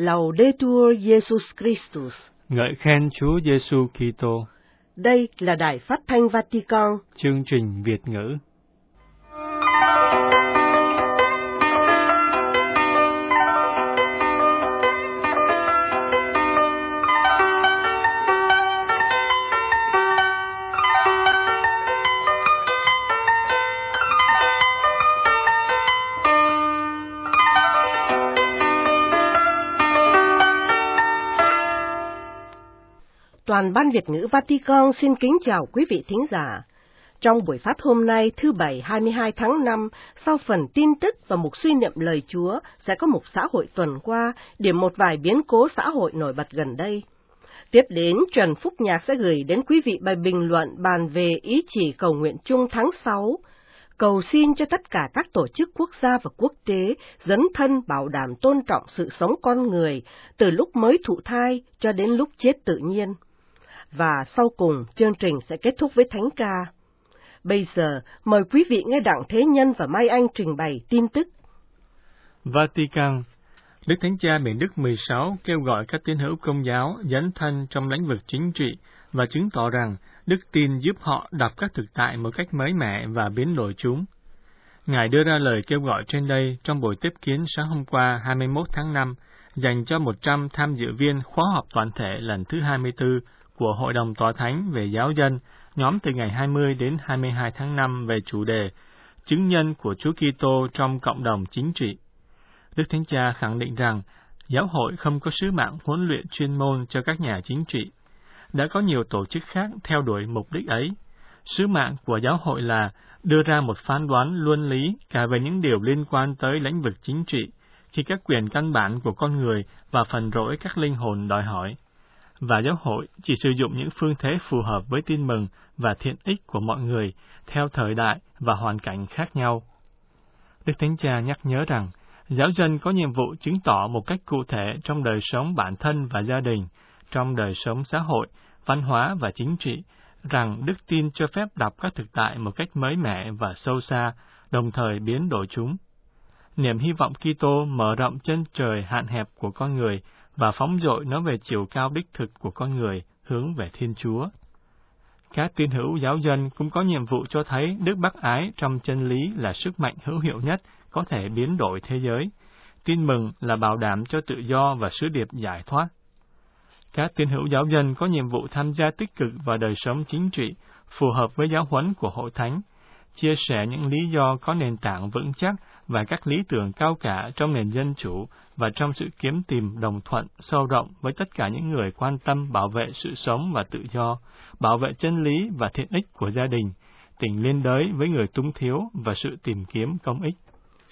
Laudetur Jesus Christus. Ngợi khen Chúa Giêsu Kitô. Đây là Đài Phát thanh Vatican. Chương trình Việt ngữ. Toàn ban Việt ngữ Vatican xin kính chào quý vị thính giả. Trong buổi phát hôm nay thứ Bảy 22 tháng 5, sau phần tin tức và mục suy niệm lời Chúa, sẽ có mục xã hội tuần qua, điểm một vài biến cố xã hội nổi bật gần đây. Tiếp đến, Trần Phúc Nhạc sẽ gửi đến quý vị bài bình luận bàn về ý chỉ cầu nguyện chung tháng 6, cầu xin cho tất cả các tổ chức quốc gia và quốc tế dấn thân bảo đảm tôn trọng sự sống con người, từ lúc mới thụ thai cho đến lúc chết tự nhiên. Và sau cùng, chương trình sẽ kết thúc với thánh ca. Bây giờ, mời quý vị nghe Đặng Thế Nhân và Mai Anh trình bày tin tức. Vatican. Đức Thánh Cha Benedict Đức 16 kêu gọi các tín hữu Công giáo dấn thân trong lĩnh vực chính trị và chứng tỏ rằng đức tin giúp họ đọc các thực tại một cách mới mẻ và biến đổi chúng. Ngài đưa ra lời kêu gọi trên đây trong buổi tiếp kiến sáng hôm qua 21 tháng 5 dành cho 100 tham dự viên khóa họp toàn thể lần thứ 24 của Hội đồng Tòa Thánh về Giáo dân, nhóm từ ngày 20 đến 22 tháng 5 về chủ đề Chứng nhân của Chúa Kitô trong cộng đồng chính trị. Đức Thánh Cha khẳng định rằng giáo hội không có sứ mạng huấn luyện chuyên môn cho các nhà chính trị. Đã có nhiều tổ chức khác theo đuổi mục đích ấy. Sứ mạng của giáo hội là đưa ra một phán đoán luân lý cả về những điều liên quan tới lĩnh vực chính trị, khi các quyền căn bản của con người và phần rỗi các linh hồn đòi hỏi. Và giáo hội chỉ sử dụng những phương thế phù hợp với tin mừng và thiện ích của mọi người theo thời đại và hoàn cảnh khác nhau. Đức Thánh Cha nhắc nhớ rằng, giáo dân có nhiệm vụ chứng tỏ một cách cụ thể trong đời sống bản thân và gia đình, trong đời sống xã hội, văn hóa và chính trị, rằng đức tin cho phép đọc các thực tại một cách mới mẻ và sâu xa, đồng thời biến đổi chúng. Niềm hy vọng Kitô mở rộng chân trời hạn hẹp của con người và phóng dội nó về chiều cao đích thực của con người, hướng về Thiên Chúa. Các tín hữu giáo dân cũng có nhiệm vụ cho thấy đức bác ái trong chân lý là sức mạnh hữu hiệu nhất có thể biến đổi thế giới. Tin mừng là bảo đảm cho tự do và sứ điệp giải thoát. Các tín hữu giáo dân có nhiệm vụ tham gia tích cực vào đời sống chính trị, phù hợp với giáo huấn của Hội Thánh, chia sẻ những lý do có nền tảng vững chắc và các lý tưởng cao cả trong nền dân chủ và trong sự kiếm tìm đồng thuận sâu rộng với tất cả những người quan tâm bảo vệ sự sống và tự do, bảo vệ chân lý và thiện ích của gia đình, tình liên đới với người túng thiếu và sự tìm kiếm công ích.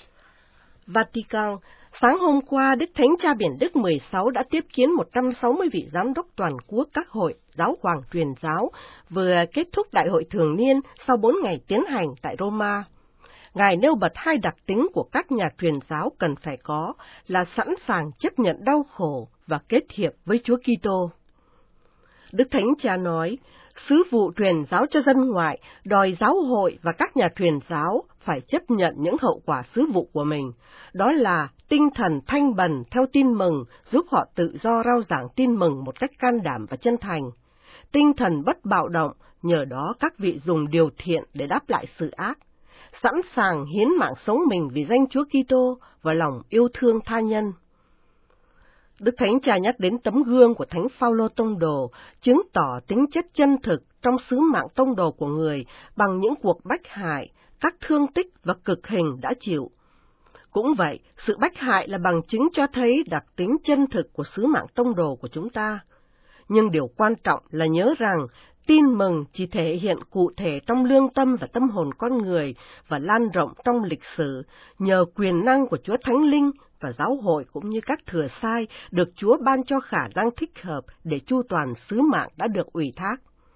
Vatican. Sáng hôm qua, Đức Thánh Cha Benedict Đức 16 đã tiếp kiến 160 vị giám đốc toàn quốc các hội giáo hoàng truyền giáo vừa kết thúc đại hội thường niên sau 4 ngày tiến hành tại Roma. Ngài nêu bật hai đặc tính của các nhà truyền giáo cần phải có là sẵn sàng chấp nhận đau khổ và kết hiệp với Chúa Kitô. Đức Thánh Cha nói, sứ vụ truyền giáo cho dân ngoại đòi giáo hội và các nhà truyền giáo phải chấp nhận những hậu quả sứ vụ của mình, đó là tinh thần thanh bần theo tin mừng giúp họ tự do rao giảng tin mừng một cách can đảm và chân thành, tinh thần bất bạo động, nhờ đó các vị dùng điều thiện để đáp lại sự ác, sẵn sàng hiến mạng sống mình vì danh Chúa Kitô và lòng yêu thương tha nhân. Đức Thánh Cha nhắc đến tấm gương của Thánh Phaolô tông đồ, chứng tỏ tính chất chân thực trong sứ mạng tông đồ của người bằng những cuộc bách hại, các thương tích và cực hình đã chịu. Cũng vậy, sự bách hại là bằng chứng cho thấy đặc tính chân thực của sứ mạng tông đồ của chúng ta. Nhưng điều quan trọng là nhớ rằng, tin mừng chỉ thể hiện cụ thể trong lương tâm và tâm hồn con người và lan rộng trong lịch sử nhờ quyền năng của Chúa Thánh Linh và giáo hội cũng như các thừa sai được Chúa ban cho khả năng thích hợp để chu toàn sứ mạng đã được ủy thác.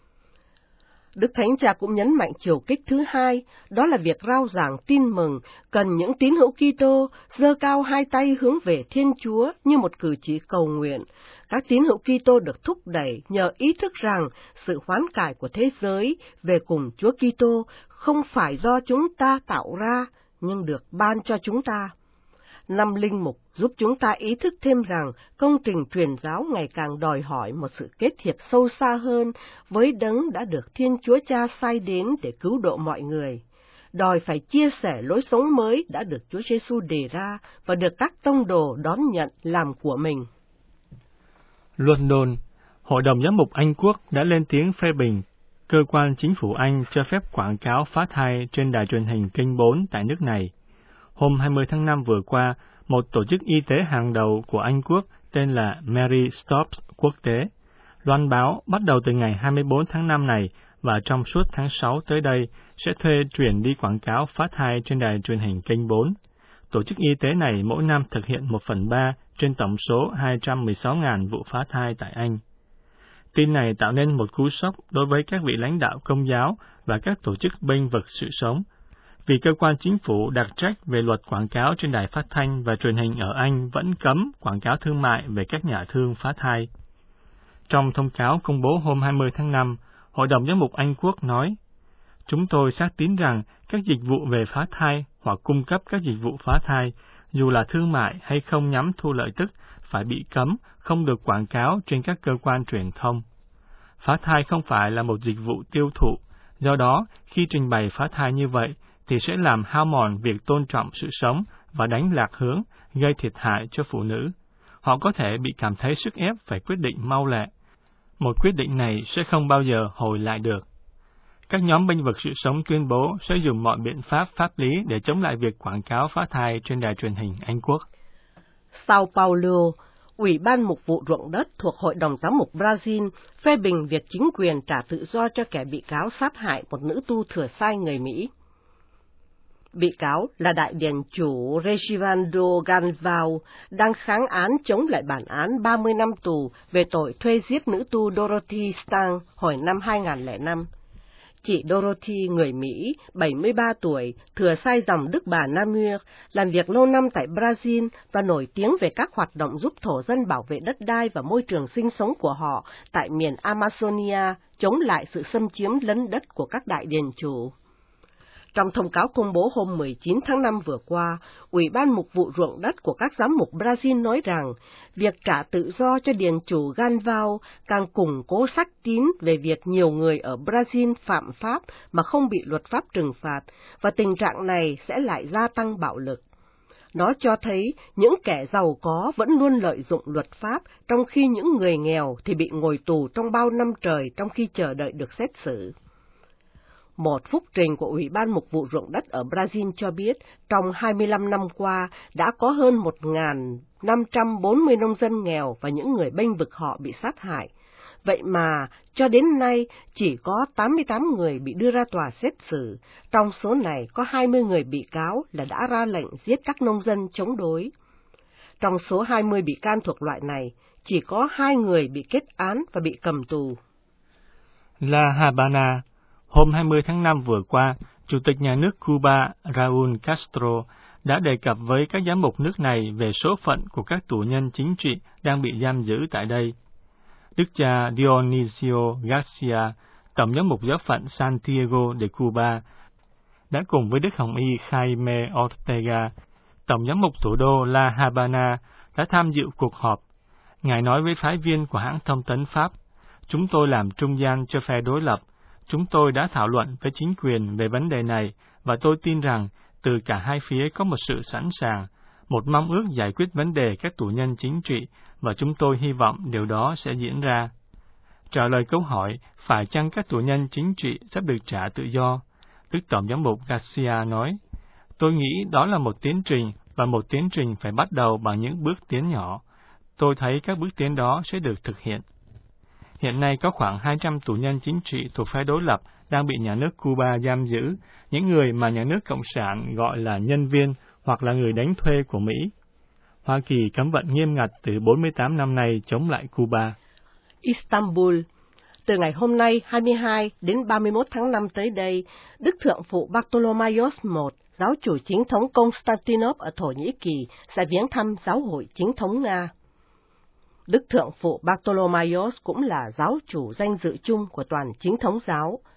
Đức Thánh Cha cũng nhấn mạnh chiều kích thứ hai, đó là việc rao giảng tin mừng cần những tín hữu Kitô giơ cao hai tay hướng về Thiên Chúa như một cử chỉ cầu nguyện. Các tín hữu Kitô được thúc đẩy nhờ ý thức rằng sự hoán cải của thế giới về cùng Chúa Kitô không phải do chúng ta tạo ra, nhưng được ban cho chúng ta. Năm linh mục giúp chúng ta ý thức thêm rằng công trình truyền giáo ngày càng đòi hỏi một sự kết hiệp sâu xa hơn với đấng đã được Thiên Chúa Cha sai đến để cứu độ mọi người, đòi phải chia sẻ lối sống mới đã được Chúa Giêsu đề ra và được các tông đồ đón nhận làm của mình. London, Hội đồng Giám mục Anh Quốc đã lên tiếng phê bình cơ quan chính phủ Anh cho phép quảng cáo phá thai trên đài truyền hình kênh 4 tại nước này. Hôm 20 tháng 5 vừa qua, một tổ chức y tế hàng đầu của Anh Quốc tên là Mary Stopes Quốc tế loan báo bắt đầu từ ngày 24 tháng 5 này và trong suốt tháng 6 tới đây sẽ thuê truyền đi quảng cáo phá thai trên đài truyền hình kênh 4. Tổ chức y tế này mỗi năm thực hiện 1/3 trên tổng số 216.000 vụ phá thai tại Anh. Tin này tạo nên một cú sốc đối với các vị lãnh đạo Công giáo và các tổ chức bênh vực sự sống, vì cơ quan chính phủ đặc trách về luật quảng cáo trên đài phát thanh và truyền hình ở Anh vẫn cấm quảng cáo thương mại về các nhà thương phá thai. Trong thông cáo công bố hôm 20 tháng 5, Hội đồng Giám mục Anh Quốc nói, "Chúng tôi xác tín rằng các dịch vụ về phá thai hoặc cung cấp các dịch vụ phá thai, dù là thương mại hay không nhằm thu lợi tức, phải bị cấm, không được quảng cáo trên các cơ quan truyền thông. Phá thai không phải là một dịch vụ tiêu thụ, do đó khi trình bày phá thai như vậy thì sẽ làm hao mòn việc tôn trọng sự sống và đánh lạc hướng, gây thiệt hại cho phụ nữ. Họ có thể bị cảm thấy sức ép phải quyết định mau lẹ. Một quyết định này sẽ không bao giờ hồi lại được." Các nhóm bênh vực sự sống tuyên bố sẽ dùng mọi biện pháp pháp lý để chống lại việc quảng cáo phá thai trên đài truyền hình Anh Quốc. Sao Paulo, Ủy ban Mục vụ ruộng đất thuộc Hội đồng Giám mục Brazil phê bình việc chính quyền trả tự do cho kẻ bị cáo sát hại một nữ tu thừa sai người Mỹ. Bị cáo là đại điển chủ Regivaldo Galvão đang kháng án chống lại bản án 30 năm tù về tội thuê giết nữ tu Dorothy Stang hồi năm 2005. Chị Dorothy, người Mỹ, 73 tuổi, thừa sai dòng Đức Bà Namur, làm việc lâu năm tại Brazil và nổi tiếng về các hoạt động giúp thổ dân bảo vệ đất đai và môi trường sinh sống của họ tại miền Amazonia, chống lại sự xâm chiếm lấn đất của các đại điền chủ. Trong thông cáo công bố hôm 19 tháng 5 vừa qua, Ủy ban Mục vụ ruộng đất của các giám mục Brazil nói rằng việc trả tự do cho điền chủ Galvão càng củng cố xác tín về việc nhiều người ở Brazil phạm pháp mà không bị luật pháp trừng phạt, và tình trạng này sẽ lại gia tăng bạo lực. Nó cho thấy những kẻ giàu có vẫn luôn lợi dụng luật pháp, trong khi những người nghèo thì bị ngồi tù trong bao năm trời trong khi chờ đợi được xét xử. Một phúc trình của Ủy ban Mục vụ ruộng đất ở Brazil cho biết, trong 25 năm qua, đã có hơn 1.540 nông dân nghèo và những người bênh vực họ bị sát hại. Vậy mà, cho đến nay, chỉ có 88 người bị đưa ra tòa xét xử, trong số này có 20 người bị cáo là đã ra lệnh giết các nông dân chống đối. Trong số 20 bị can thuộc loại này, chỉ có 2 người bị kết án và bị cầm tù. La Habana. Hôm 20 tháng 5 vừa qua, Chủ tịch nhà nước Cuba Raúl Castro đã đề cập với các giám mục nước này về số phận của các tù nhân chính trị đang bị giam giữ tại đây. Đức cha Dionisio Garcia, Tổng giám mục giáo phận Santiago de Cuba, đã cùng với Đức Hồng y Jaime Ortega, Tổng giám mục thủ đô La Habana, đã tham dự cuộc họp. Ngài nói với phái viên của hãng thông tấn Pháp, "Chúng tôi làm trung gian cho phe đối lập. Chúng tôi đã thảo luận với chính quyền về vấn đề này, và tôi tin rằng từ cả hai phía có một sự sẵn sàng, một mong ước giải quyết vấn đề các tù nhân chính trị, và chúng tôi hy vọng điều đó sẽ diễn ra." Trả lời câu hỏi, phải chăng các tù nhân chính trị sắp được trả tự do, Đức Tổng giám mục Garcia nói, "Tôi nghĩ đó là một tiến trình, và một tiến trình phải bắt đầu bằng những bước tiến nhỏ. Tôi thấy các bước tiến đó sẽ được thực hiện." Hiện nay có khoảng 200 tù nhân chính trị thuộc phe đối lập đang bị nhà nước Cuba giam giữ, những người mà nhà nước Cộng sản gọi là nhân viên hoặc là người đánh thuê của Mỹ. Hoa Kỳ cấm vận nghiêm ngặt từ 48 năm nay chống lại Cuba. Istanbul. Từ ngày hôm nay 22 đến 31 tháng 5 tới đây, Đức Thượng phụ Bartolomaios I, giáo chủ chính thống Constantinople ở Thổ Nhĩ Kỳ, sẽ viếng thăm giáo hội chính thống Nga. Đức Thượng phụ Bartolomaios cũng là giáo chủ danh dự chung của toàn chính thống giáo.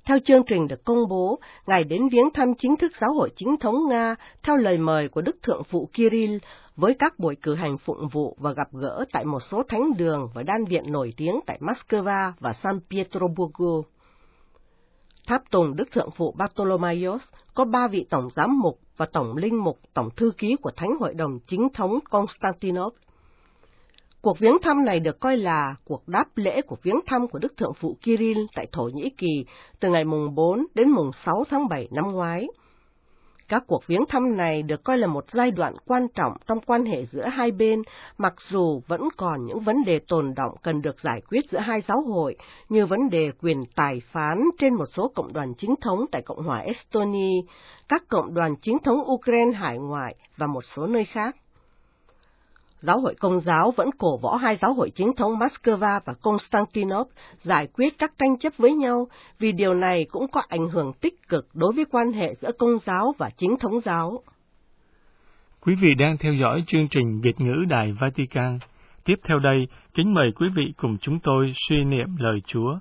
Theo chương trình được công bố, Ngài đến viếng thăm chính thức giáo hội chính thống Nga theo lời mời của Đức Thượng phụ Kirill, với các buổi cử hành phụng vụ và gặp gỡ tại một số thánh đường và đan viện nổi tiếng tại Moscow và San Pietroburgo. Tháp tùng Đức Thượng phụ Bartolomaios có 3 vị tổng giám mục và tổng linh mục, tổng thư ký của Thánh Hội đồng Chính thống Constantinople. Cuộc viếng thăm này được coi là cuộc đáp lễ của viếng thăm của Đức Thượng phụ Kirill tại Thổ Nhĩ Kỳ từ ngày mùng 4 đến mùng 6 tháng 7 năm ngoái. Các cuộc viếng thăm này được coi là một giai đoạn quan trọng trong quan hệ giữa hai bên, mặc dù vẫn còn những vấn đề tồn đọng cần được giải quyết giữa hai giáo hội, như vấn đề quyền tài phán trên một số cộng đoàn chính thống tại Cộng hòa Estonia, các cộng đoàn chính thống Ukraine hải ngoại và một số nơi khác. Giáo hội Công giáo vẫn cổ võ hai giáo hội chính thống Moscow và Constantinople giải quyết các tranh chấp với nhau, vì điều này cũng có ảnh hưởng tích cực đối với quan hệ giữa Công giáo và chính thống giáo. Quý vị đang theo dõi chương trình Việt ngữ Đài Vatican. Tiếp theo đây, kính mời quý vị cùng chúng tôi suy niệm lời Chúa.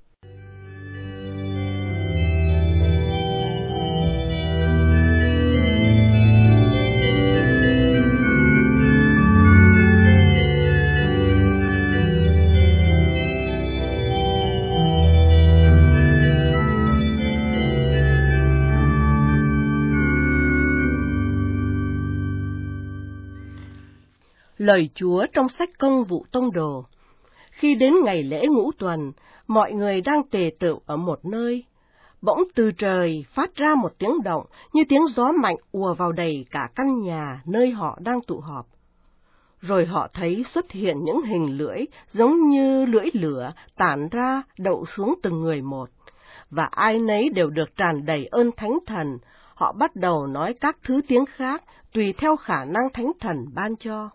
Lời Chúa trong sách Công vụ Tông đồ. Khi đến ngày lễ Ngũ Tuần, mọi người đang tề tựu ở một nơi. Bỗng từ trời phát ra một tiếng động như tiếng gió mạnh ùa vào đầy cả căn nhà nơi họ đang tụ họp. Rồi họ thấy xuất hiện những hình lưỡi giống như lưỡi lửa tản ra đậu xuống từng người một. Và ai nấy đều được tràn đầy ơn Thánh Thần. Họ bắt đầu nói các thứ tiếng khác tùy theo khả năng Thánh Thần ban cho.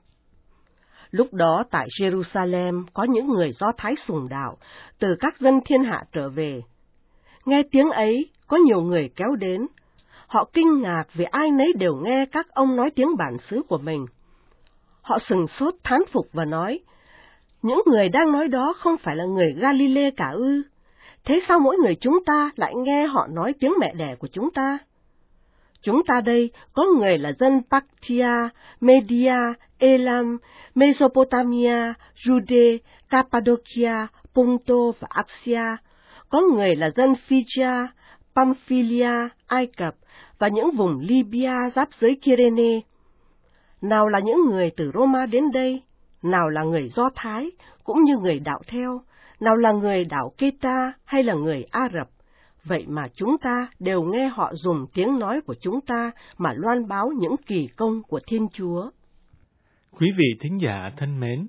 Lúc đó tại Jerusalem có những người Do Thái sùng đạo, từ các dân thiên hạ trở về. Nghe tiếng ấy, có nhiều người kéo đến. Họ kinh ngạc vì ai nấy đều nghe các ông nói tiếng bản xứ của mình. Họ sửng sốt thán phục và nói, những người đang nói đó không phải là người Galilee cả ư? Thế sao mỗi người chúng ta lại nghe họ nói tiếng mẹ đẻ của chúng ta? Chúng ta đây có người là dân Parthia, Media, Elam, Mesopotamia, Jude, Cappadocia, Ponto và Asia. Có người là dân Phrygia, Pamphylia, Ai Cập và những vùng Libya giáp giới Kyrene. Nào là những người từ Roma đến đây, nào là người Do Thái, cũng như người đạo theo, nào là người đảo Keta hay là người Ả Rập. Vậy mà chúng ta đều nghe họ dùng tiếng nói của chúng ta mà loan báo những kỳ công của Thiên Chúa. Quý vị thính giả thân mến,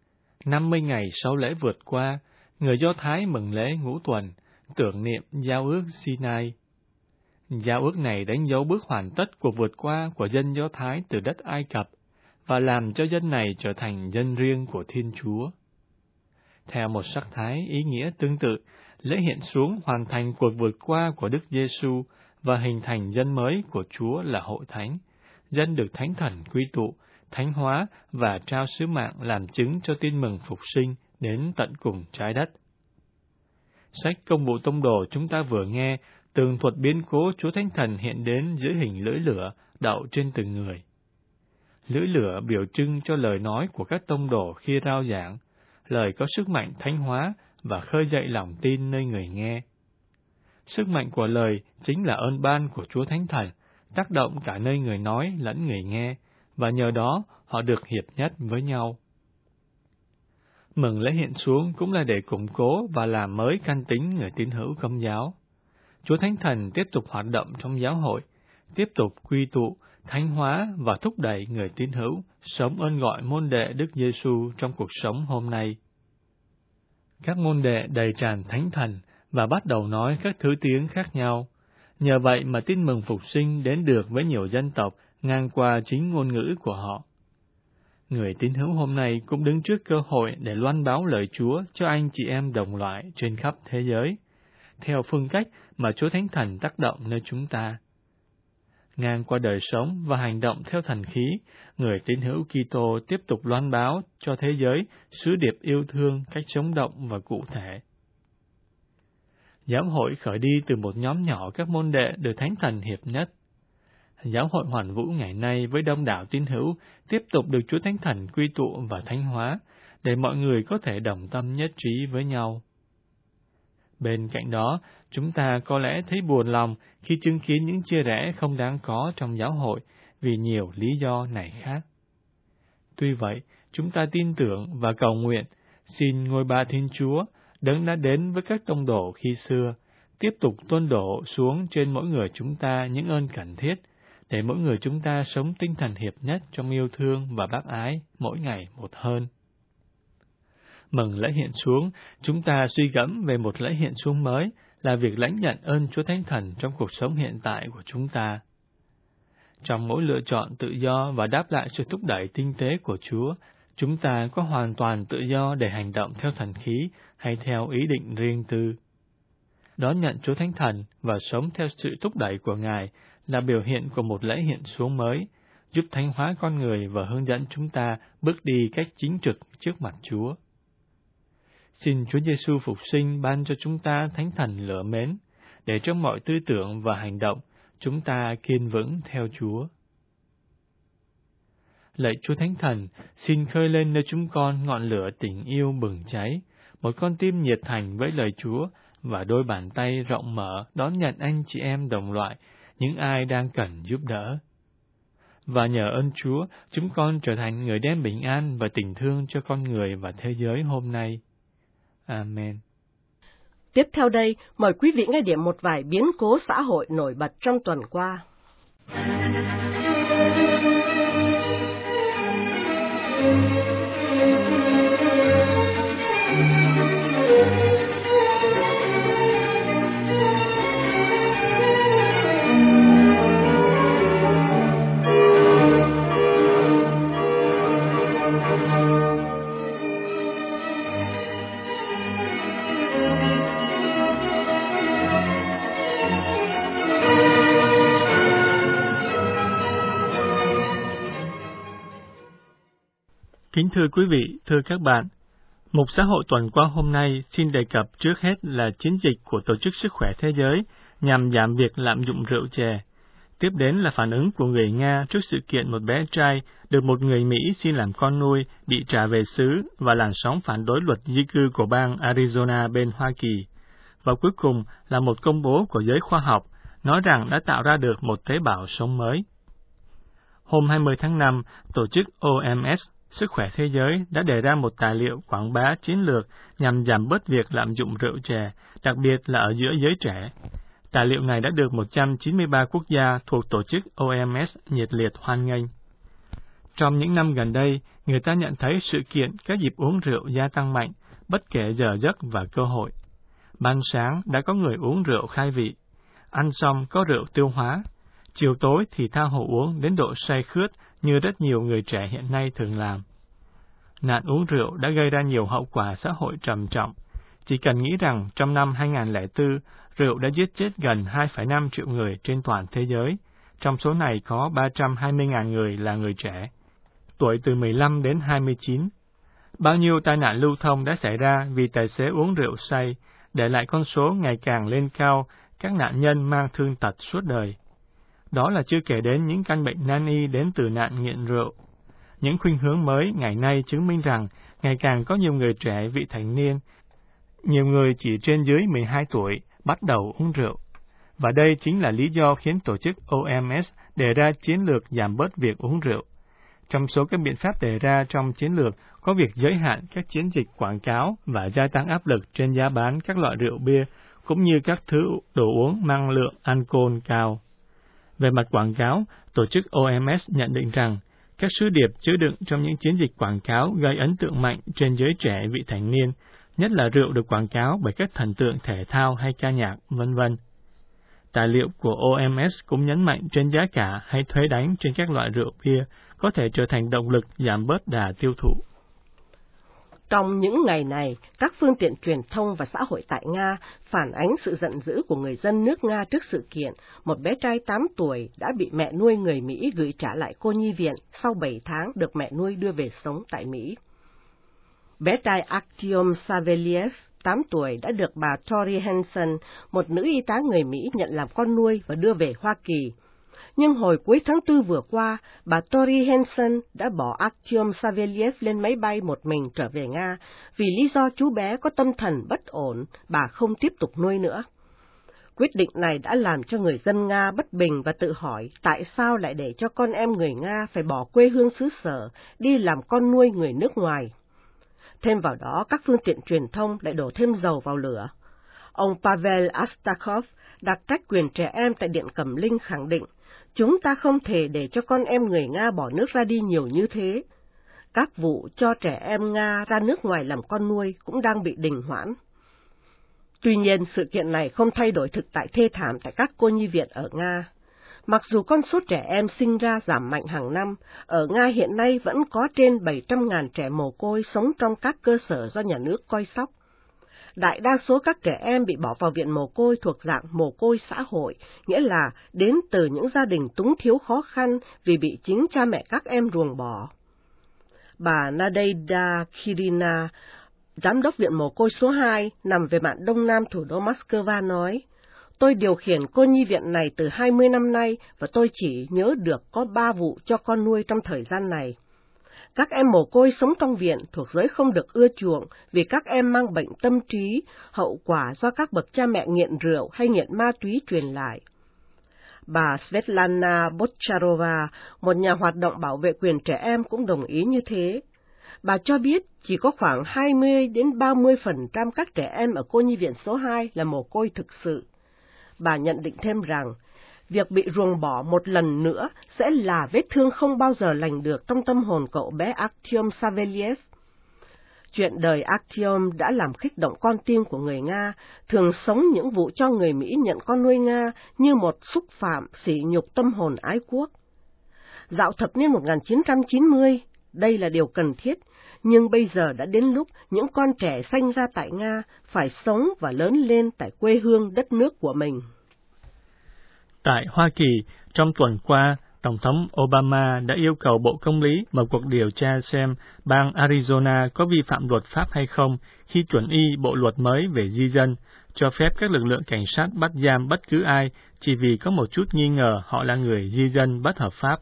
50 ngày sau lễ vượt qua, người Do Thái mừng lễ Ngũ Tuần, tưởng niệm giao ước Sinai. Giao ước này đánh dấu bước hoàn tất cuộc vượt qua của dân Do Thái từ đất Ai Cập và làm cho dân này trở thành dân riêng của Thiên Chúa. Theo một sắc thái ý nghĩa tương tự, lễ hiện xuống hoàn thành cuộc vượt qua của Đức Giêsu và hình thành dân mới của Chúa là hội thánh, dân được Thánh Thần quy tụ, thánh hóa và trao sứ mạng làm chứng cho tin mừng phục sinh đến tận cùng trái đất. Sách Công vụ Tông đồ chúng ta vừa nghe tường thuật biến cố Chúa Thánh Thần hiện đến dưới hình lưỡi lửa đậu trên từng người. Lưỡi lửa biểu trưng cho lời nói của các tông đồ khi rao giảng, lời có sức mạnh thánh hóa và khơi dậy lòng tin nơi người nghe. Sức mạnh của lời chính là ơn ban của Chúa Thánh Thần, tác động cả nơi người nói lẫn người nghe, và nhờ đó họ được hiệp nhất với nhau. Mừng lễ hiện xuống cũng là để củng cố và làm mới căn tính người tín hữu Công giáo. Chúa Thánh Thần tiếp tục hoạt động trong giáo hội, tiếp tục quy tụ, thánh hóa và thúc đẩy người tín hữu sống ơn gọi môn đệ Đức Giêsu trong cuộc sống hôm nay. Các môn đệ đầy tràn Thánh Thần và bắt đầu nói các thứ tiếng khác nhau. Nhờ vậy mà tin mừng phục sinh đến được với nhiều dân tộc ngang qua chính ngôn ngữ của họ. Người tín hữu hôm nay cũng đứng trước cơ hội để loan báo lời Chúa cho anh chị em đồng loại trên khắp thế giới, theo phương cách mà Chúa Thánh Thần tác động nơi chúng ta. Ngang qua đời sống và hành động theo thần khí, người tín hữu Kitô tiếp tục loan báo cho thế giới sứ điệp yêu thương cách sống động và cụ thể. Giáo hội khởi đi từ một nhóm nhỏ các môn đệ được Thánh Thần hiệp nhất. Giáo hội hoàn vũ ngày nay với đông đảo tín hữu tiếp tục được Chúa Thánh Thần quy tụ và thánh hóa, để mọi người có thể đồng tâm nhất trí với nhau. Bên cạnh đó, chúng ta có lẽ thấy buồn lòng khi chứng kiến những chia rẽ không đáng có trong giáo hội vì nhiều lý do này khác. Tuy vậy, chúng ta tin tưởng và cầu nguyện, xin ngôi Ba Thiên Chúa, Đấng đã đến với các tông đồ khi xưa, tiếp tục tuôn đổ xuống trên mỗi người chúng ta những ơn cần thiết, để mỗi người chúng ta sống tinh thần hiệp nhất trong yêu thương và bác ái mỗi ngày một hơn. Mừng lễ hiện xuống, chúng ta suy gẫm về một lễ hiện xuống mới là việc lãnh nhận ơn Chúa Thánh Thần trong cuộc sống hiện tại của chúng ta. Trong mỗi lựa chọn tự do và đáp lại sự thúc đẩy tinh tế của Chúa, chúng ta có hoàn toàn tự do để hành động theo thần khí hay theo ý định riêng tư. Đón nhận Chúa Thánh Thần và sống theo sự thúc đẩy của Ngài là biểu hiện của một lễ hiện xuống mới, giúp thánh hóa con người và hướng dẫn chúng ta bước đi cách chính trực trước mặt Chúa. Xin Chúa Giêsu phục sinh ban cho chúng ta Thánh Thần lửa mến, để trong mọi tư tưởng và hành động, chúng ta kiên vững theo Chúa. Lạy Chúa Thánh Thần, xin khơi lên nơi chúng con ngọn lửa tình yêu bừng cháy, một con tim nhiệt thành với lời Chúa và đôi bàn tay rộng mở đón nhận anh chị em đồng loại, những ai đang cần giúp đỡ. Và nhờ ơn Chúa, chúng con trở thành người đem bình an và tình thương cho con người và thế giới hôm nay. Amen. Tiếp theo đây, mời quý vị nghe điểm một vài biến cố xã hội nổi bật trong tuần qua. Kính thưa quý vị, thưa các bạn, mục xã hội tuần qua hôm nay xin đề cập trước hết là chiến dịch của Tổ chức Sức khỏe Thế giới nhằm giảm việc lạm dụng rượu chè. Tiếp đến là phản ứng của người Nga trước sự kiện một bé trai được một người Mỹ xin làm con nuôi bị trả về xứ và làn sóng phản đối luật di cư của bang Arizona bên Hoa Kỳ. Và cuối cùng là một công bố của giới khoa học nói rằng đã tạo ra được một tế bào sống mới. Hôm 20 tháng 5, Tổ chức OMS Sức khỏe Thế giới đã đề ra một tài liệu quảng bá chiến lược nhằm giảm bớt việc lạm dụng rượu chè, đặc biệt là ở giữa giới trẻ. Tài liệu này đã được 193 quốc gia thuộc tổ chức OMS nhiệt liệt hoan nghênh. Trong những năm gần đây, người ta nhận thấy sự kiện các dịp uống rượu gia tăng mạnh, bất kể giờ giấc và cơ hội. Ban sáng đã có người uống rượu khai vị, ăn xong có rượu tiêu hóa, chiều tối thì tha hồ uống đến độ say khướt như rất nhiều người trẻ hiện nay thường làm. Nạn uống rượu đã gây ra nhiều hậu quả xã hội trầm trọng. Chỉ cần nghĩ rằng trong năm 2004, rượu đã giết chết gần 2,5 triệu người trên toàn thế giới, trong số này có 320.000 người là người trẻ, tuổi từ 15 đến 29. Bao nhiêu tai nạn lưu thông đã xảy ra vì tài xế uống rượu say, để lại con số ngày càng lên cao, các nạn nhân mang thương tật suốt đời. Đó là chưa kể đến những căn bệnh nan y đến từ nạn nghiện rượu. Những khuynh hướng mới ngày nay chứng minh rằng ngày càng có nhiều người trẻ vị thành niên, nhiều người chỉ trên dưới 12 tuổi bắt đầu uống rượu. Và đây chính là lý do khiến tổ chức OMS đề ra chiến lược giảm bớt việc uống rượu. Trong số các biện pháp đề ra trong chiến lược có việc giới hạn các chiến dịch quảng cáo và gia tăng áp lực trên giá bán các loại rượu bia, cũng như các thứ đồ uống mang lượng alcohol cao. Về mặt quảng cáo, tổ chức OMS nhận định rằng các sứ điệp chứa đựng trong những chiến dịch quảng cáo gây ấn tượng mạnh trên giới trẻ vị thành niên, nhất là rượu được quảng cáo bởi các thần tượng thể thao hay ca nhạc, v.v. Tài liệu của OMS cũng nhấn mạnh trên giá cả hay thuế đánh trên các loại rượu bia có thể trở thành động lực giảm bớt đà tiêu thụ. Trong những ngày này, các phương tiện truyền thông và xã hội tại Nga phản ánh sự giận dữ của người dân nước Nga trước sự kiện một bé trai 8 tuổi đã bị mẹ nuôi người Mỹ gửi trả lại cô nhi viện sau 7 tháng được mẹ nuôi đưa về sống tại Mỹ. Bé trai Artyom Savelyev, 18 tuổi đã được bà Tori Hansen, một nữ y tá người Mỹ, nhận làm con nuôi và đưa về Hoa Kỳ. Nhưng hồi cuối tháng 4 vừa qua, bà Tori Hansen đã bỏ Artyom Savelyev lên máy bay một mình trở về Nga, vì lý do chú bé có tâm thần bất ổn, bà không tiếp tục nuôi nữa. Quyết định này đã làm cho người dân Nga bất bình và tự hỏi tại sao lại để cho con em người Nga phải bỏ quê hương xứ sở, đi làm con nuôi người nước ngoài. Thêm vào đó, các phương tiện truyền thông lại đổ thêm dầu vào lửa. Ông Pavel Astakov, đặc trách quyền trẻ em tại Điện Cẩm Linh, khẳng định, chúng ta không thể để cho con em người Nga bỏ nước ra đi nhiều như thế. Các vụ cho trẻ em Nga ra nước ngoài làm con nuôi cũng đang bị đình hoãn. Tuy nhiên, sự kiện này không thay đổi thực tại thê thảm tại các cô nhi viện ở Nga. Mặc dù con số trẻ em sinh ra giảm mạnh hàng năm, ở Nga hiện nay vẫn có trên 700.000 trẻ mồ côi sống trong các cơ sở do nhà nước coi sóc. Đại đa số các trẻ em bị bỏ vào viện mồ côi thuộc dạng mồ côi xã hội, nghĩa là đến từ những gia đình túng thiếu khó khăn vì bị chính cha mẹ các em ruồng bỏ. Bà Nadejda Kirina, giám đốc viện mồ côi số 2, nằm về mạn đông nam thủ đô Moscow nói, tôi điều khiển cô nhi viện này từ 20 năm nay và tôi chỉ nhớ được có 3 vụ cho con nuôi trong thời gian này. Các em mồ côi sống trong viện thuộc giới không được ưa chuộng vì các em mang bệnh tâm trí, hậu quả do các bậc cha mẹ nghiện rượu hay nghiện ma túy truyền lại. Bà Svetlana Botcharova, một nhà hoạt động bảo vệ quyền trẻ em, cũng đồng ý như thế. Bà cho biết chỉ có khoảng 20-30% các trẻ em ở cô nhi viện số 2 là mồ côi thực sự. Bà nhận định thêm rằng, việc bị ruồng bỏ một lần nữa sẽ là vết thương không bao giờ lành được trong tâm hồn cậu bé Artyom Savelyev. Chuyện đời Artyom đã làm kích động con tim của người Nga, thường sống những vụ cho người Mỹ nhận con nuôi Nga như một xúc phạm sỉ nhục tâm hồn ái quốc. Dạo thập niên 1990, đây là điều cần thiết, nhưng bây giờ đã đến lúc những con trẻ sanh ra tại Nga phải sống và lớn lên tại quê hương đất nước của mình. Tại Hoa Kỳ, trong tuần qua, Tổng thống Obama đã yêu cầu Bộ Công lý mở cuộc điều tra xem bang Arizona có vi phạm luật pháp hay không khi chuẩn y bộ luật mới về di dân, cho phép các lực lượng cảnh sát bắt giam bất cứ ai chỉ vì có một chút nghi ngờ họ là người di dân bất hợp pháp.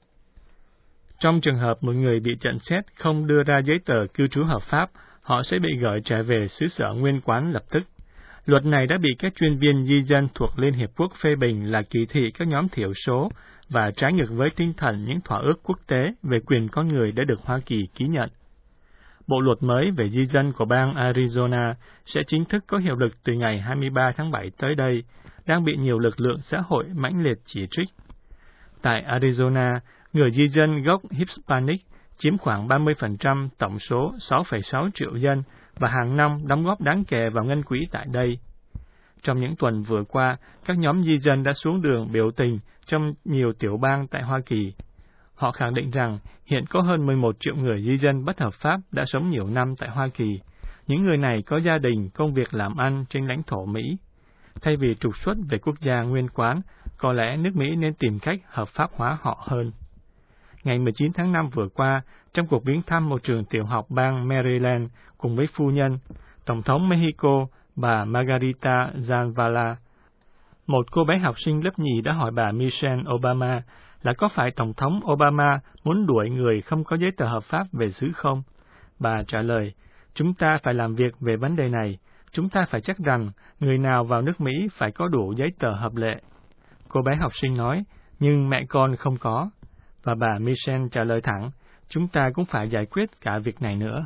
Trong trường hợp một người bị nhận xét không đưa ra giấy tờ cư trú hợp pháp, họ sẽ bị gửi trở về xứ sở nguyên quán lập tức. Luật này đã bị các chuyên viên di dân thuộc Liên Hiệp Quốc phê bình là kỳ thị các nhóm thiểu số và trái ngược với tinh thần những thỏa ước quốc tế về quyền con người đã được Hoa Kỳ ký nhận. Bộ luật mới về di dân của bang Arizona sẽ chính thức có hiệu lực từ ngày 23 tháng 7 tới đây, đang bị nhiều lực lượng xã hội mãnh liệt chỉ trích. Tại Arizona, người di dân gốc Hispanic chiếm khoảng 30% tổng số 6,6 triệu dân và hàng năm đóng góp đáng kể vào ngân quỹ tại đây. Trong những tuần vừa qua, các nhóm di dân đã xuống đường biểu tình trong nhiều tiểu bang tại Hoa Kỳ. Họ khẳng định rằng hiện có hơn 11 triệu người di dân bất hợp pháp đã sống nhiều năm tại Hoa Kỳ. Những người này có gia đình, công việc làm ăn trên lãnh thổ Mỹ. Thay vì trục xuất về quốc gia nguyên quán, có lẽ nước Mỹ nên tìm cách hợp pháp hóa họ hơn. Ngày 19 tháng 5 vừa qua, trong cuộc viếng thăm một trường tiểu học bang Maryland cùng với phu nhân, Tổng thống Mexico, bà Margarita Zavala, một cô bé học sinh lớp nhì đã hỏi bà Michelle Obama là có phải Tổng thống Obama muốn đuổi người không có giấy tờ hợp pháp về xứ không? Bà trả lời, chúng ta phải làm việc về vấn đề này. Chúng ta phải chắc rằng người nào vào nước Mỹ phải có đủ giấy tờ hợp lệ. Cô bé học sinh nói, nhưng mẹ con không có. Và bà Michelle trả lời thẳng, chúng ta cũng phải giải quyết cả việc này nữa.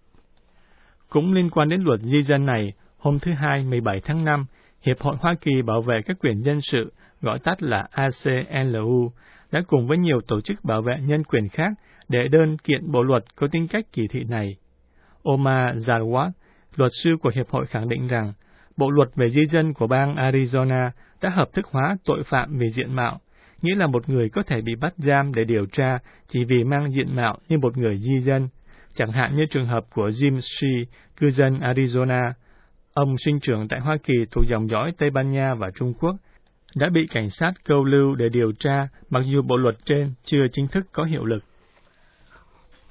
Cũng liên quan đến luật di dân này, hôm thứ Hai 17 tháng 5, Hiệp hội Hoa Kỳ bảo vệ các quyền dân sự, gọi tắt là ACLU, đã cùng với nhiều tổ chức bảo vệ nhân quyền khác đệ đơn kiện bộ luật có tính cách kỳ thị này. Omar Zawad, luật sư của Hiệp hội khẳng định rằng, bộ luật về di dân của bang Arizona đã hợp thức hóa tội phạm về diện mạo, nghĩa là một người có thể bị bắt giam để điều tra chỉ vì mang diện mạo như một người di dân, chẳng hạn như trường hợp của Jim Shea, cư dân Arizona. Ông sinh trưởng tại Hoa Kỳ thuộc dòng dõi Tây Ban Nha và Trung Quốc, đã bị cảnh sát câu lưu để điều tra mặc dù bộ luật trên chưa chính thức có hiệu lực.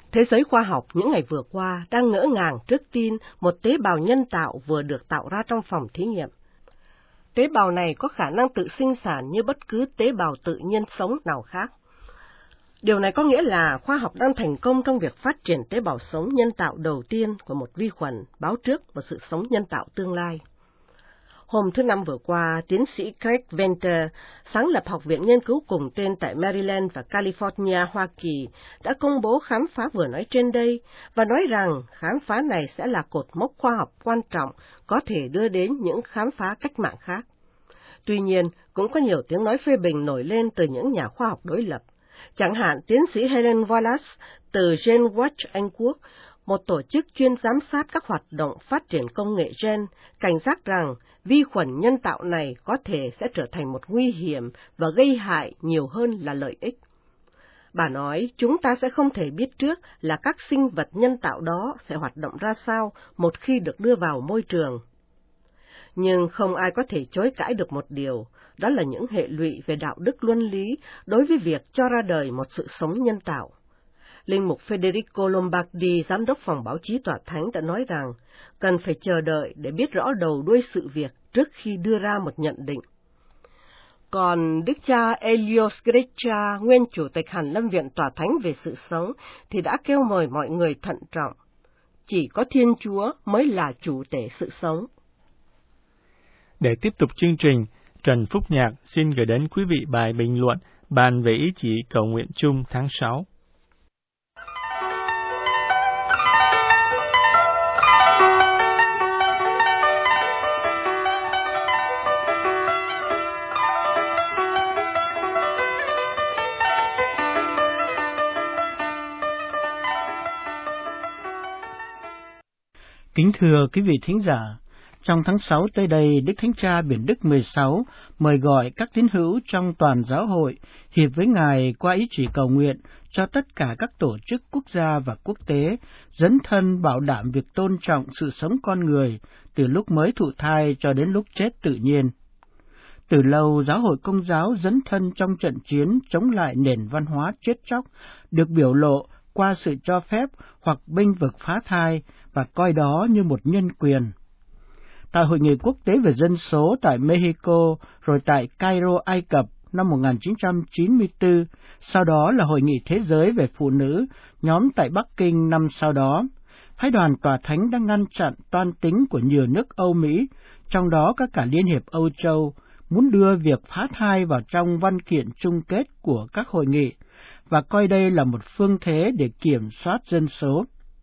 Thế giới khoa học những ngày vừa qua đang ngỡ ngàng trước tin một tế bào nhân tạo vừa được tạo ra trong phòng thí nghiệm. Tế bào này có khả năng tự sinh sản như bất cứ tế bào tự nhiên sống nào khác. Điều này có nghĩa là khoa học đang thành công trong việc phát triển tế bào sống nhân tạo đầu tiên của một vi khuẩn, báo trước một sự sống nhân tạo tương lai. Hôm thứ Năm vừa qua, tiến sĩ Craig Venter, sáng lập Học viện Nghiên cứu cùng tên tại Maryland và California, Hoa Kỳ, đã công bố khám phá vừa nói trên đây và nói rằng khám phá này sẽ là cột mốc khoa học quan trọng có thể đưa đến những khám phá cách mạng khác. Tuy nhiên, cũng có nhiều tiếng nói phê bình nổi lên từ những nhà khoa học đối lập. Chẳng hạn, tiến sĩ Helen Wallace từ GenWatch Anh Quốc, một tổ chức chuyên giám sát các hoạt động phát triển công nghệ gen, cảnh giác rằng vi khuẩn nhân tạo này có thể sẽ trở thành một nguy hiểm và gây hại nhiều hơn là lợi ích. Bà nói, chúng ta sẽ không thể biết trước là các sinh vật nhân tạo đó sẽ hoạt động ra sao một khi được đưa vào môi trường. Nhưng không ai có thể chối cãi được một điều, đó là những hệ lụy về đạo đức luân lý đối với việc cho ra đời một sự sống nhân tạo. Linh mục Federico Lombardi, giám đốc phòng báo chí Tòa Thánh đã nói rằng, cần phải chờ đợi để biết rõ đầu đuôi sự việc trước khi đưa ra một nhận định. Còn Đức cha Elio Sgriccia, nguyên chủ tịch Hàn Lâm Viện Tòa Thánh về sự sống, thì đã kêu mời mọi người thận trọng. Chỉ có Thiên Chúa mới là chủ tể sự sống. Để tiếp tục chương trình, Trần Phúc Nhạc xin gửi đến quý vị bài bình luận bàn về ý chỉ cầu nguyện chung tháng 6. Kính thưa quý vị thính giả, trong tháng 6 tới đây, Đức Thánh Cha Biển Đức 16 mời gọi các tín hữu trong toàn giáo hội hiệp với Ngài qua ý chỉ cầu nguyện cho tất cả các tổ chức quốc gia và quốc tế dấn thân bảo đảm việc tôn trọng sự sống con người từ lúc mới thụ thai cho đến lúc chết tự nhiên. Từ lâu, giáo hội Công giáo dấn thân trong trận chiến chống lại nền văn hóa chết chóc được biểu lộ qua sự cho phép hoặc bênh vực phá thai và coi đó như một nhân quyền. Tại Hội nghị quốc tế về dân số tại Mexico, rồi tại Cairo, Ai Cập năm 1994, sau đó là Hội nghị thế giới về phụ nữ, nhóm tại Bắc Kinh năm sau đó, Phái đoàn Tòa Thánh đã ngăn chặn toan tính của nhiều nước Âu Mỹ, trong đó có cả Liên hiệp Âu Châu, muốn đưa việc phá thai vào trong văn kiện chung kết của các hội nghị, và coi đây là một phương thế để kiểm soát dân số.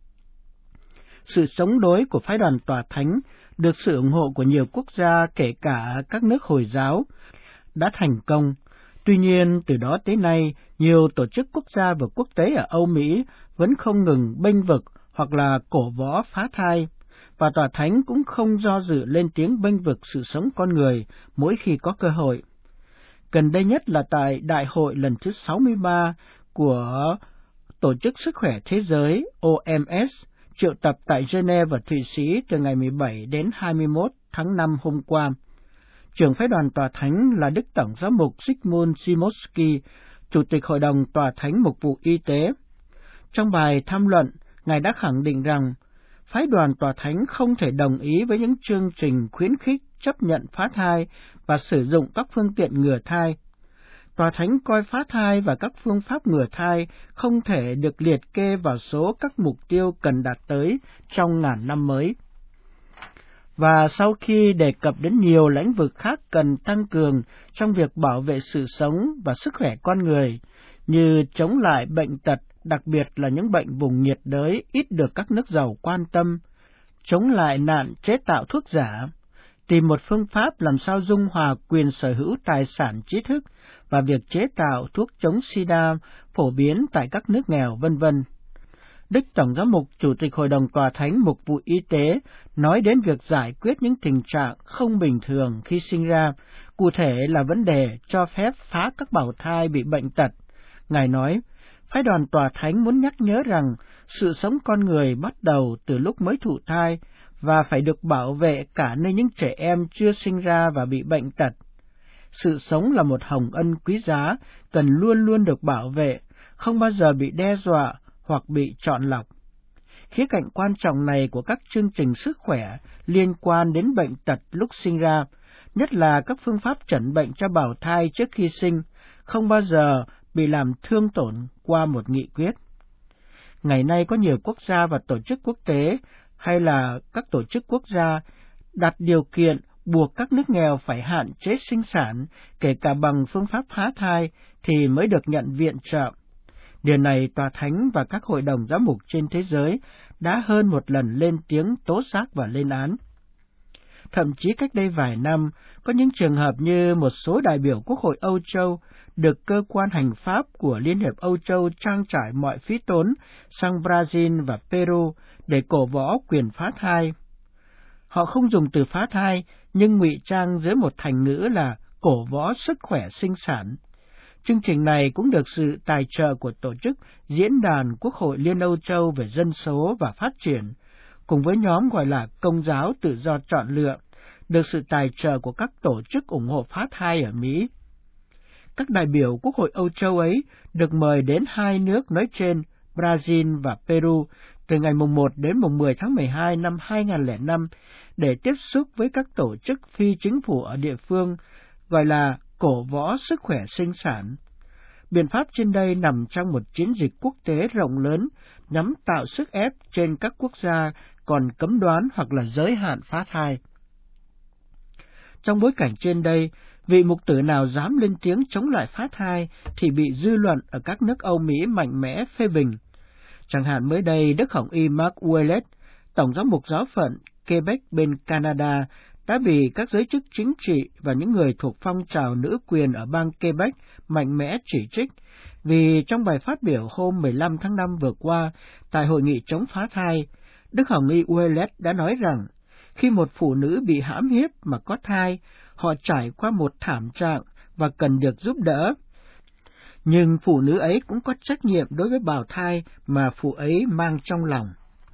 Sự chống đối của Phái đoàn Tòa Thánh được sự ủng hộ của nhiều quốc gia, kể cả các nước Hồi giáo, đã thành công. Tuy nhiên, từ đó tới nay, nhiều tổ chức quốc gia và quốc tế ở Âu Mỹ vẫn không ngừng bênh vực hoặc là cổ võ phá thai, và Tòa Thánh cũng không do dự lên tiếng bênh vực sự sống con người mỗi khi có cơ hội. Gần đây nhất là tại Đại hội lần thứ 63 của Tổ chức Sức khỏe Thế giới OMS, triệu tập tại Geneva và Thụy Sĩ từ ngày 17 đến 21 tháng 5 hôm qua. Trưởng phái đoàn Tòa Thánh là Đức Tổng giám mục Zygmunt Zimowski, Chủ tịch Hội đồng Tòa Thánh Mục vụ Y tế. Trong bài tham luận, Ngài đã khẳng định rằng phái đoàn Tòa Thánh không thể đồng ý với những chương trình khuyến khích chấp nhận phá thai và sử dụng các phương tiện ngừa thai. Tòa Thánh coi phá thai và các phương pháp ngừa thai không thể được liệt kê vào số các mục tiêu cần đạt tới trong ngàn năm mới. Và sau khi đề cập đến nhiều lĩnh vực khác cần tăng cường trong việc bảo vệ sự sống và sức khỏe con người, như chống lại bệnh tật, đặc biệt là những bệnh vùng nhiệt đới ít được các nước giàu quan tâm, chống lại nạn chế tạo thuốc giả, tìm một phương pháp làm sao dung hòa quyền sở hữu tài sản trí thức và việc chế tạo thuốc chống sida phổ biến tại các nước nghèo, v.v. Đức Tổng giám mục Chủ tịch Hội đồng Tòa Thánh Mục vụ Y tế nói đến việc giải quyết những tình trạng không bình thường khi sinh ra, cụ thể là vấn đề cho phép phá các bào thai bị bệnh tật. Ngài nói, phái đoàn Tòa Thánh muốn nhắc nhớ rằng sự sống con người bắt đầu từ lúc mới thụ thai và phải được bảo vệ cả nơi những trẻ em chưa sinh ra và bị bệnh tật. Sự sống là một hồng ân quý giá, cần luôn luôn được bảo vệ, không bao giờ bị đe dọa hoặc bị chọn lọc. Khía cạnh quan trọng này của các chương trình sức khỏe liên quan đến bệnh tật lúc sinh ra, nhất là các phương pháp chẩn bệnh cho bào thai trước khi sinh, không bao giờ bị làm thương tổn qua một nghị quyết. Ngày nay có nhiều quốc gia và tổ chức quốc tế hay là các tổ chức quốc gia đặt điều kiện buộc các nước nghèo phải hạn chế sinh sản, kể cả bằng phương pháp phá thai, thì mới được nhận viện trợ. Điều này Tòa Thánh và các hội đồng giám mục trên thế giới đã hơn một lần lên tiếng tố giác và lên án. Thậm chí cách đây vài năm, có những trường hợp như một số đại biểu Quốc hội Âu Châu được cơ quan hành pháp của Liên hiệp Âu Châu trang trải mọi phí tốn sang Brazil và Peru để cổ võ quyền phá thai. Họ không dùng từ phá thai, nhưng ngụy trang dưới một thành ngữ là cổ võ sức khỏe sinh sản. Chương trình này cũng được sự tài trợ của tổ chức Diễn đàn Quốc hội Liên Âu Châu về Dân số và Phát triển, cùng với nhóm gọi là Công giáo tự do chọn lựa, được sự tài trợ của các tổ chức ủng hộ phá thai ở Mỹ. Các đại biểu Quốc hội Âu Châu ấy được mời đến hai nước nói trên, Brazil và Peru, từ ngày mùng 1 đến mùng 10 tháng 12 năm 2005 để tiếp xúc với các tổ chức phi chính phủ ở địa phương, gọi là cổ võ sức khỏe sinh sản. Biện pháp trên đây nằm trong một chiến dịch quốc tế rộng lớn nhằm tạo sức ép trên các quốc gia còn cấm đoán hoặc là giới hạn phá thai. Trong bối cảnh trên đây, vị mục tử nào dám lên tiếng chống lại phá thai thì bị dư luận ở các nước Âu Mỹ mạnh mẽ phê bình. Chẳng hạn mới đây, Đức Hồng Y Mark Ouellet, Tổng giám mục giáo phận Quebec bên Canada, đã bị các giới chức chính trị và những người thuộc phong trào nữ quyền ở bang Quebec mạnh mẽ chỉ trích, vì trong bài phát biểu hôm 15 tháng 5 vừa qua tại hội nghị chống phá thai, Đức Hồng Y Ouellet đã nói rằng khi một phụ nữ bị hãm hiếp mà có thai, họ trải qua một thảm trạng và cần được giúp đỡ. Nhưng phụ nữ ấy cũng có trách nhiệm đối với bào thai mà phụ ấy mang trong lòng.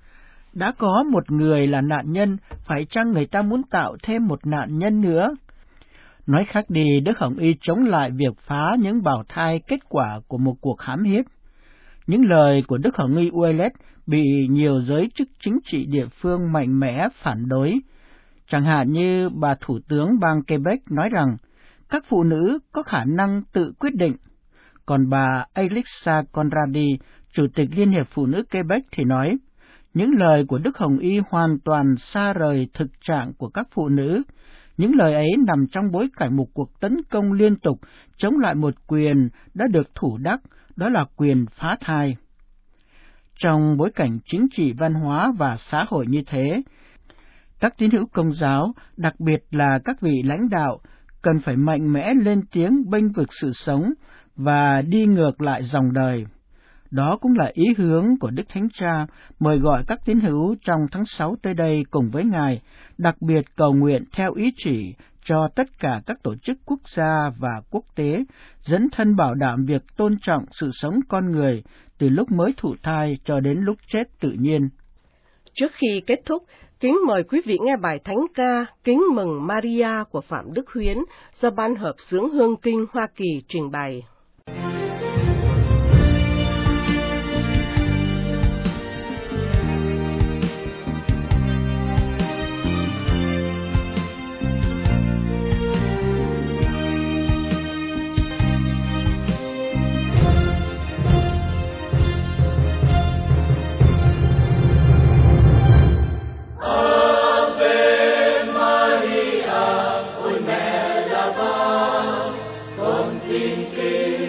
Đã có một người là nạn nhân, phải chăng người ta muốn tạo thêm một nạn nhân nữa? Nói khác đi, Đức Hồng Y chống lại việc phá những bào thai kết quả của một cuộc hãm hiếp. Những lời của Đức Hồng Y Ouellet bị nhiều giới chức chính trị địa phương mạnh mẽ phản đối. Chẳng hạn như bà Thủ tướng bang Quebec nói rằng các phụ nữ có khả năng tự quyết định, còn bà Alexa Conradi, Chủ tịch Liên hiệp Phụ nữ Quebec thì nói, những lời của Đức Hồng Y hoàn toàn xa rời thực trạng của các phụ nữ. Những lời ấy nằm trong bối cảnh một cuộc tấn công liên tục chống lại một quyền đã được thủ đắc, đó là quyền phá thai. Trong bối cảnh chính trị, văn hóa và xã hội như thế, các tín hữu Công giáo, đặc biệt là các vị lãnh đạo, cần phải mạnh mẽ lên tiếng bênh vực sự sống và đi ngược lại dòng đời. Đó cũng là ý hướng của Đức Thánh Cha mời gọi các tín hữu trong tháng 6 tới đây cùng với Ngài, đặc biệt cầu nguyện theo ý chỉ cho tất cả các tổ chức quốc gia và quốc tế, dấn thân bảo đảm việc tôn trọng sự sống con người từ lúc mới thụ thai cho đến lúc chết tự nhiên. Trước khi kết thúc, kính mời quý vị nghe bài thánh ca Kính mừng Maria của Phạm Đức Huyến do Ban hợp xướng Hương Kinh Hoa Kỳ trình bày. Xin kính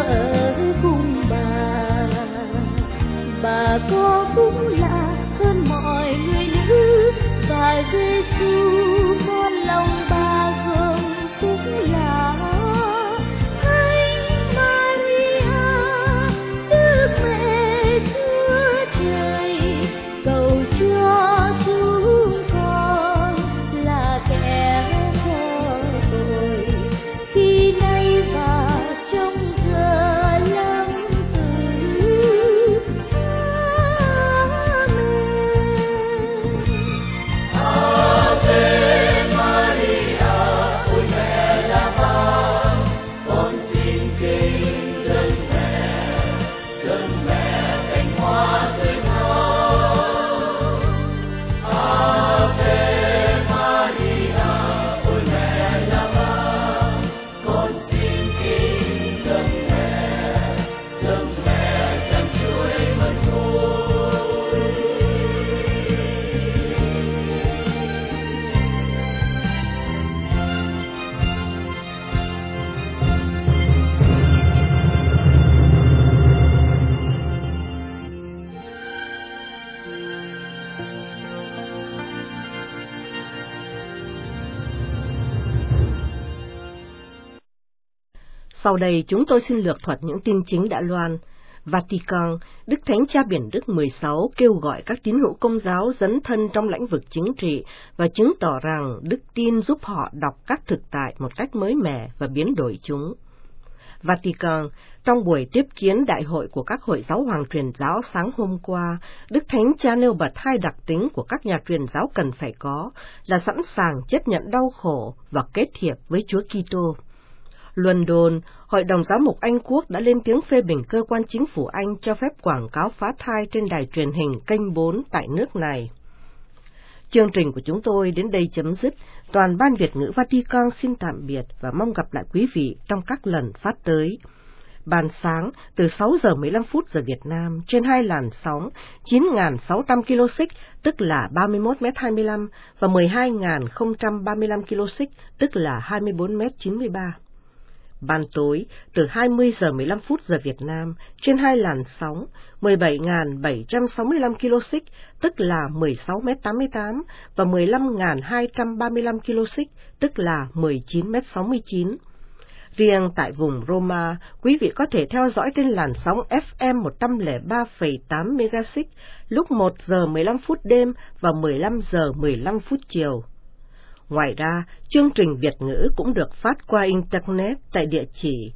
ở cùng bà có cũng là hơn mọi người nữ, và Giêsu con lòng bà gồm cũng là Thánh Maria, Đức Mẹ Chúa Trời, cầu cho chúng con là kẻ có tội khi nay và trong giờ lâm tử. Sau đây chúng tôi xin lược thuật những tin chính đã loan. Vatican, Đức Thánh Cha Biển Đức 16 kêu gọi các tín hữu Công giáo dấn thân trong lĩnh vực chính trị và chứng tỏ rằng đức tin giúp họ đọc các thực tại một cách mới mẻ và biến đổi chúng. Vatican, trong buổi tiếp kiến đại hội của các hội giáo hoàng truyền giáo sáng hôm qua, Đức Thánh Cha nêu bật hai đặc tính của các nhà truyền giáo cần phải có là sẵn sàng chấp nhận đau khổ và kết hiệp với Chúa Kitô. London, Hội đồng Giám mục Anh Quốc đã lên tiếng phê bình cơ quan chính phủ Anh cho phép quảng cáo phá thai trên đài truyền hình kênh 4 tại nước này. Chương trình của chúng tôi đến đây chấm dứt. Toàn ban Việt ngữ Vatican xin tạm biệt và mong gặp lại quý vị trong các lần phát tới. Ban sáng từ 6 giờ 15 phút giờ Việt Nam trên hai làn sóng 9.600 kHz tức là 31m25 và 12.035 kHz tức là 24m93. Ban tối từ 20 giờ 15 phút giờ Việt Nam trên hai làn sóng 17.765 kHz tức là 16m88 và 15.235 kHz tức là 19m69. Riêng tại vùng Roma, quý vị có thể theo dõi trên làn sóng FM 103,8 MHz lúc 1 giờ 15 phút đêm và 15 giờ 15 phút chiều. Ngoài ra, chương trình Việt ngữ cũng được phát qua Internet tại địa chỉ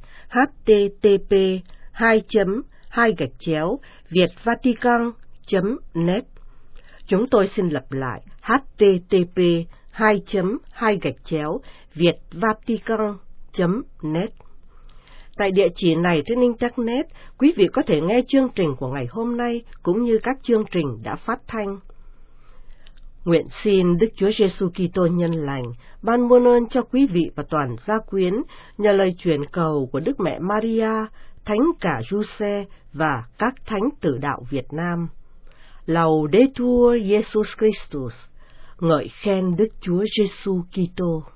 http://vietvatican.net. Chúng tôi xin lặp lại http://vietvatican.net. Tại địa chỉ này trên Internet, quý vị có thể nghe chương trình của ngày hôm nay cũng như các chương trình đã phát thanh. Nguyện xin Đức Chúa Giêsu Kitô nhân lành ban muôn ơn cho quý vị và toàn gia quyến nhờ lời truyền cầu của Đức Mẹ Maria, Thánh cả Giuse và các thánh tử đạo Việt Nam. Laudetur Jesus Christus, ngợi khen Đức Chúa Giêsu Kitô.